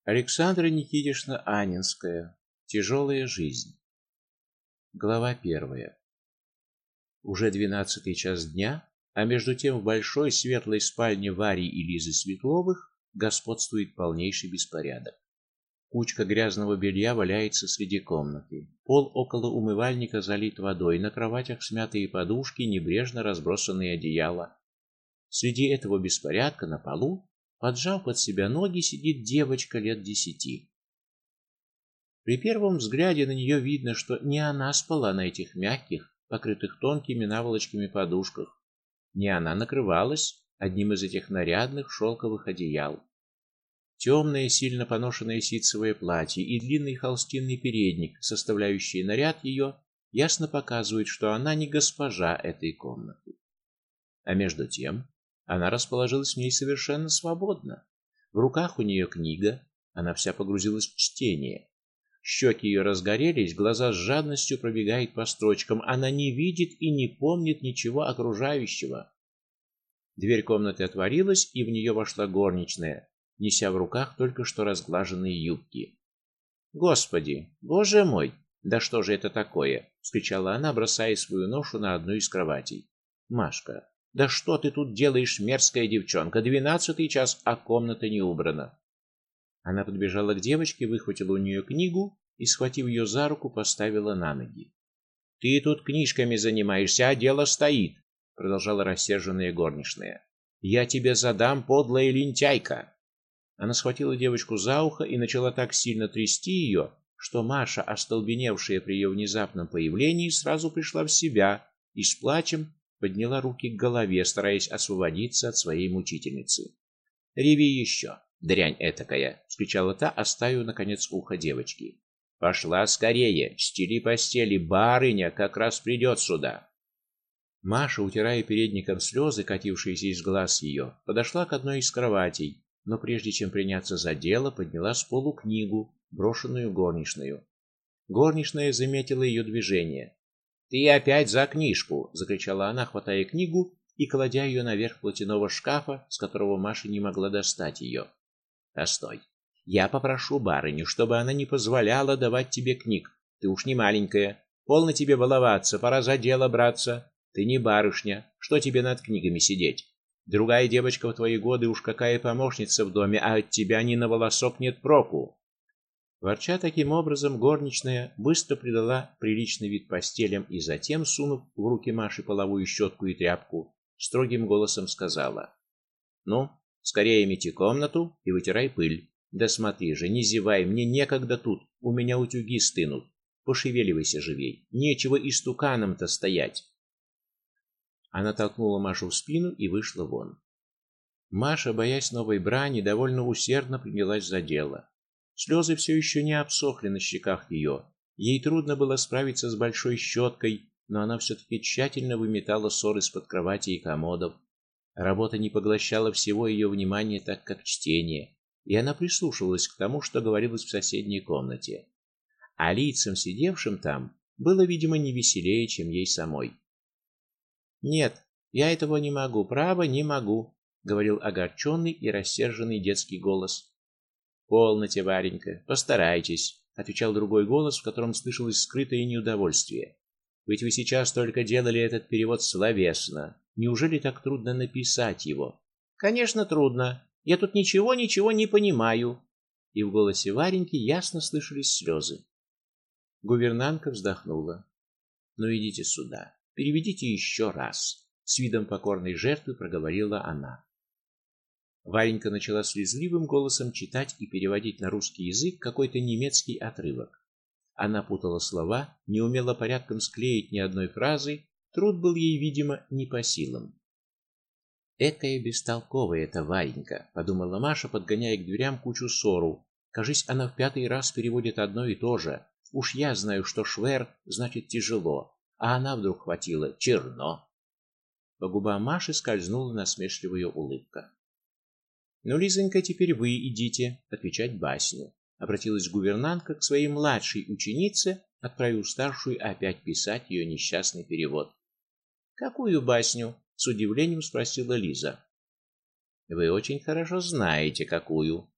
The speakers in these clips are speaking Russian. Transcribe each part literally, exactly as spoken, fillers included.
Александра Никитична Анинская. Тяжелая жизнь. Глава первая. Уже двенадцатый час дня, а между тем в большой светлой спальне Вари и Лизы Светловых господствует полнейший беспорядок. Кучка грязного белья валяется среди комнаты. Пол около умывальника залит водой, на кроватях смятые подушки, небрежно разбросанные одеяла. Среди этого беспорядка на полу, поджав под себя ноги, сидит девочка лет десяти. При первом взгляде на нее видно, что не она спала на этих мягких, покрытых тонкими наволочками подушках, не она накрывалась одним из этих нарядных шелковых одеял. Темное, сильно поношенное ситцевое платье и длинный холстинный передник, составляющие наряд ее, ясно показывают, что она не госпожа этой комнаты. А между тем она расположилась в ней совершенно свободно. В руках у нее книга, она вся погрузилась в чтение. Щеки ее разгорелись, глаза с жадностью пробегают по строчкам. Она не видит и не помнит ничего окружающего. Дверь комнаты отворилась, и в нее вошла горничная, неся в руках только что разглаженные юбки. Господи, Боже мой, да что же это такое? Вскричала она, бросая свою ношу на одну из кроватей. Машка, да что ты тут делаешь, мерзкая девчонка? Двенадцатый час, а комната не убрана. Она подбежала к девочке, выхватила у нее книгу и, схватив ее за руку, поставила на ноги. Ты тут книжками занимаешься, а дело стоит, продолжала рассерженная горничная. Я тебе задам, подлая лентяйка. Она схватила девочку за ухо и начала так сильно трясти ее, что Маша, остолбеневшая при ее внезапном появлении, сразу пришла в себя и с плачем подняла руки к голове, стараясь освободиться от своей мучительницы. Реви еще, дрянь этакая, вскричала та, оставив наконец ухо девочки. Пошла скорее, стели постели, барыня как раз придет сюда. Маша, утирая передником слезы, катившиеся из глаз ее, подошла к одной из кроватей, но прежде чем приняться за дело, подняла с полу книгу, брошенную горничную. Горничная заметила ее движение. Ты опять за книжку, закричала она, хватая книгу и кладя ее наверх платяного шкафа, с которого Маша не могла достать ее. Постой. Я попрошу барыню, чтобы она не позволяла давать тебе книг. Ты уж не маленькая, полно тебе баловаться, пора за дело браться. Ты не барышня, что тебе над книгами сидеть? Другая девочка в твои годы уж какая помощница в доме, а от тебя ни на волосок нет проку. Ворча таким образом, горничная быстро придала приличный вид постелям и затем, сунув в руки Маши половую щетку и тряпку, строгим голосом сказала: "Ну, скорее мети комнату и вытирай пыль. Да смотри же, не зевай, мне некогда тут, у меня утюги стынут. Пошевеливайся живей, нечего истуканом-то стоять". Она толкнула Машу в спину и вышла вон. Маша, боясь новой брани, довольно усердно принялась за дело. Слезы все еще не обсохли на щеках ее. Ей трудно было справиться с большой щеткой, но она все-таки тщательно выметала ссор из-под кровати и комодов. Работа не поглощала всего ее внимания, так как чтение, и она прислушивалась к тому, что говорилось в соседней комнате. А лицам, сидевшим там, было, видимо, не веселее, чем ей самой. Нет, я этого не могу, право, не могу, говорил огорченный и рассерженный детский голос. Полноте, Варенька, постарайтесь, отвечал другой голос, в котором слышалось скрытое неудовольствие. Ведь вы сейчас только делали этот перевод словесно. Неужели так трудно написать его? Конечно, трудно. Я тут ничего, ничего не понимаю. И в голосе Вареньки ясно слышались слезы. Гувернантка вздохнула. Ну идите сюда. Переведите еще раз, с видом покорной жертвы проговорила она. Варенька начала слезливым голосом читать и переводить на русский язык какой-то немецкий отрывок. Она путала слова, не умела порядком склеить ни одной фразы, труд был ей, видимо, не по силам. Экая бестолковая эта Варенька, подумала Маша, подгоняя к дверям кучу ссору. Кажись, она в пятый раз переводит одно и то же. Уж я знаю, что швер значит тяжело, а она вдруг хватила черно. По губам Маши скользнула насмешливая улыбка. Ну, Лизонька, теперь вы идите отвечать басню. Обратилась гувернантка к своей младшей ученице, отправив старшую опять писать ее несчастный перевод. Какую басню? С удивлением спросила Лиза. Вы очень хорошо знаете, какую,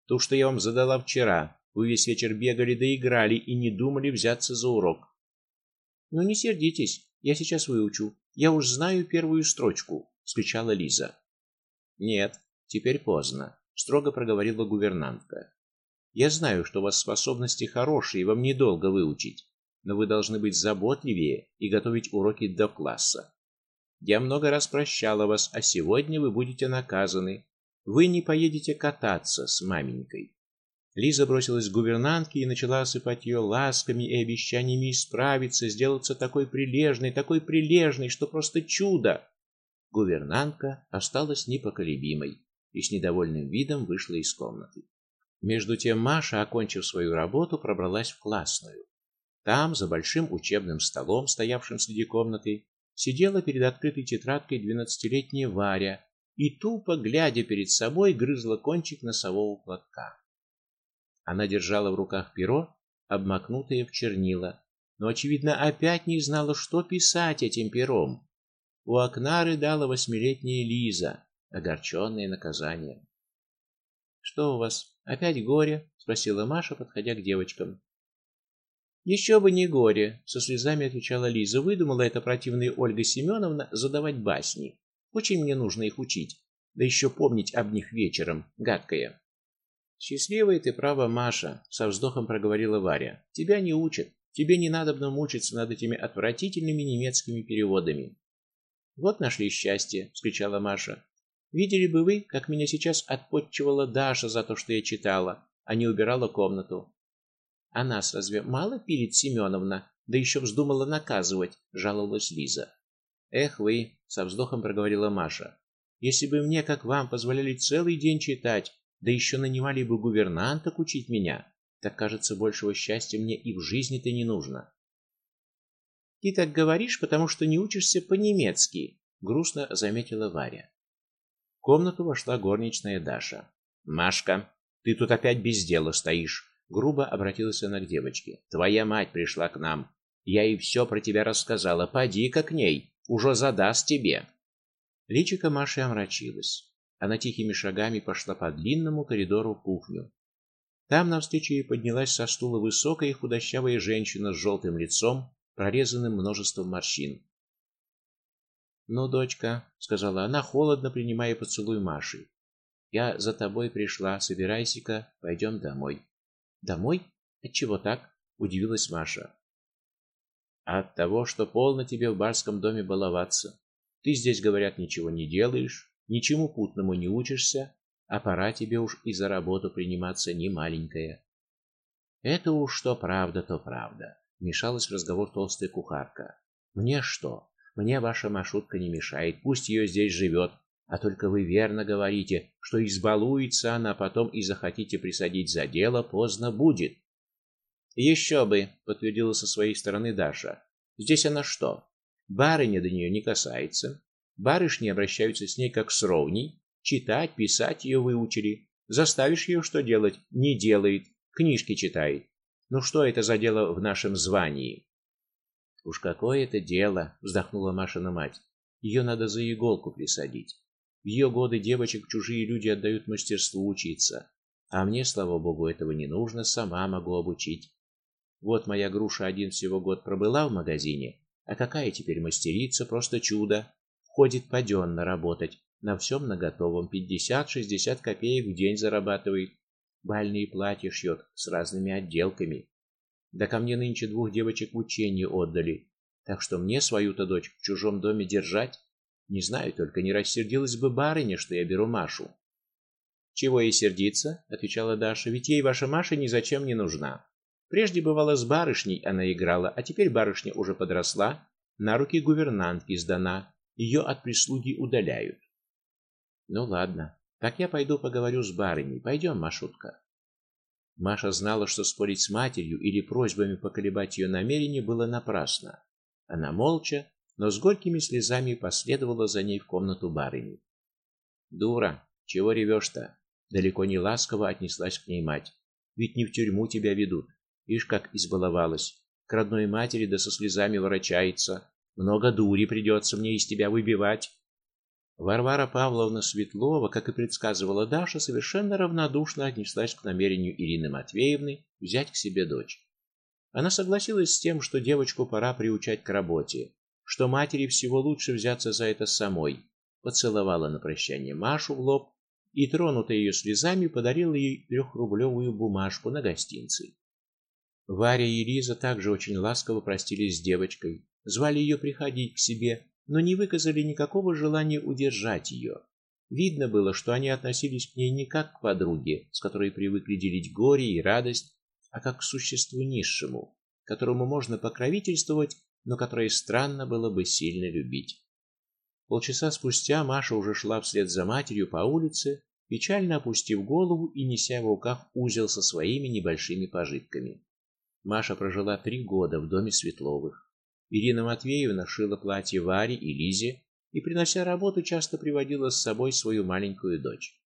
То, что я вам задала вчера. Вы весь вечер бегали да играли и не думали взяться за урок. Ну не сердитесь, я сейчас выучу. Я уж знаю первую строчку, вскричала Лиза. Нет, теперь поздно, строго проговорила гувернантка. Я знаю, что у вас способности хорошие, вам недолго выучить, но вы должны быть заботливее и готовить уроки до класса. Я много раз прощала вас, а сегодня вы будете наказаны. Вы не поедете кататься с маменькой. Лиза бросилась к гувернантке и начала осыпать ее ласками и обещаниями исправиться, сделаться такой прилежной, такой прилежной, что просто чудо. Гувернантка осталась непоколебимой и с недовольным видом вышла из комнаты. Между тем Маша, окончив свою работу, пробралась в классную. Там, за большим учебным столом, стоявшим среди комнаты, сидела перед открытой тетрадкой двенадцатилетняя Варя и тупо, глядя перед собой, грызла кончик носового платка. Она держала в руках перо, обмакнутое в чернила, но очевидно опять не знала, что писать этим пером. У окна рыдала восьмилетняя Лиза, огорченная наказанием. Что у вас, опять горе? Спросила Маша, подходя к девочкам. Еще бы не горе, со слезами отвечала Лиза. Выдумала эта противная Ольга Семеновна задавать басни. Очень мне нужно их учить, да еще помнить об них вечером, гадкая. Счастливая ты, право, Маша, со вздохом проговорила Варя. Тебя не учат, тебе не надобно мучиться над этими отвратительными немецкими переводами. Вот нашли счастье, вскричала Маша. Видели бы вы, как меня сейчас отпотчевала Даша за то, что я читала, а не убирала комнату. А нас разве мало пилит Семеновна, да еще вздумала наказывать, жаловалась Лиза. Эх вы, со вздохом проговорила Маша. Если бы мне, как вам, позволяли целый день читать, да еще нанимали бы гувернанток учить меня, так, кажется, большего счастья мне и в жизни-то не нужно. Ты так говоришь, потому что не учишься по-немецки, грустно заметила Варя. В комнату вошла горничная Даша. Машка, ты тут опять без дела стоишь, грубо обратилась она к девочке. Твоя мать пришла к нам. Я ей все про тебя рассказала. Поди-ка к ней, уже задаст тебе. Личико Маши омрачилось. Она тихими шагами пошла по длинному коридору в кухню. Там навстречу ей поднялась со стула высокая и худощавая женщина с желтым лицом, прорезанным множеством морщин. "Ну, дочка", сказала она, холодно принимая поцелуй Маши. "Я за тобой пришла, собирайся-ка, пойдем домой". "Домой? Отчего так?" удивилась Маша. "От того, что полно тебе в барском доме баловаться. Ты здесь, говорят, ничего не делаешь, ничему путному не учишься, а пора тебе уж и за работу приниматься не маленькая". "Это уж что правда, то правда", вмешалась в разговор толстая кухарка. "Мне что? Мне ваша Машутка не мешает, пусть ее здесь живет, а только вы верно говорите, что избалуется она, потом и захотите присадить за дело, поздно будет". «Еще бы", подтвердила со своей стороны Даша. "Здесь она что? Барыня до нее не касается. Барышни обращаются с ней как с ровней, читать, писать ее выучили. Заставишь ее что делать? Не делает, книжки читает. Ну что это за дело в нашем звании?" "Уж какое это дело", вздохнула Машина мать. "Ее надо за иголку присадить. В ее годы девочек чужие люди отдают мастерству учиться, а мне, слава богу, этого не нужно, сама могу обучить. Вот моя груша один всего год пробыла в магазине, а какая теперь мастерица, просто чудо. Ходит паденно работать, на всем наготовом, пятьдесят-шестьдесят копеек в день зарабатывает. Бальные платья шьет с разными отделками. Да ко мне нынче двух девочек в учение отдали, так что мне свою-то дочь в чужом доме держать. Не знаю, только не рассердилась бы барыня, что я беру Машу". "Чего ей сердиться?" отвечала Даша. "Ведь ей ваша Маша ни зачем не нужна. Прежде бывало с барышней она играла, а теперь барышня уже подросла, на руки гувернантки сдана, ее от прислуги удаляют". "Ну ладно, так я пойду поговорю с барыней. Пойдем, Машутка". Маша знала, что спорить с матерью или просьбами поколебать ее намерение было напрасно. Она молча, но с горькими слезами последовала за ней в комнату барыни. "Дура, чего ревешь-то?" далеко не ласково отнеслась к ней мать. "Ведь не в тюрьму тебя ведут. Ишь, как избаловалась. К родной матери да со слезами ворочается. Много дури придется мне из тебя выбивать". Варвара Павловна Светлова, как и предсказывала Даша, совершенно равнодушно отнеслась к намерению Ирины Матвеевны взять к себе дочь. Она согласилась с тем, что девочку пора приучать к работе, что матери всего лучше взяться за это самой. Поцеловала на прощание Машу в лоб и, тронутая ее слезами, подарила ей трехрублевую бумажку на гостинцы. Варя и Лиза также очень ласково простились с девочкой, звали ее приходить к себе, но не выказали никакого желания удержать ее. Видно было, что они относились к ней не как к подруге, с которой привыкли делить горе и радость, а как к существу низшему, которому можно покровительствовать, но которое странно было бы сильно любить. Полчаса спустя Маша уже шла вслед за матерью по улице, печально опустив голову и неся в руках узел со своими небольшими пожитками. Маша прожила три года в доме Светловых. Ирина Матвеевна шила платья Варе и Лизе и, принося работу, часто приводила с собой свою маленькую дочь.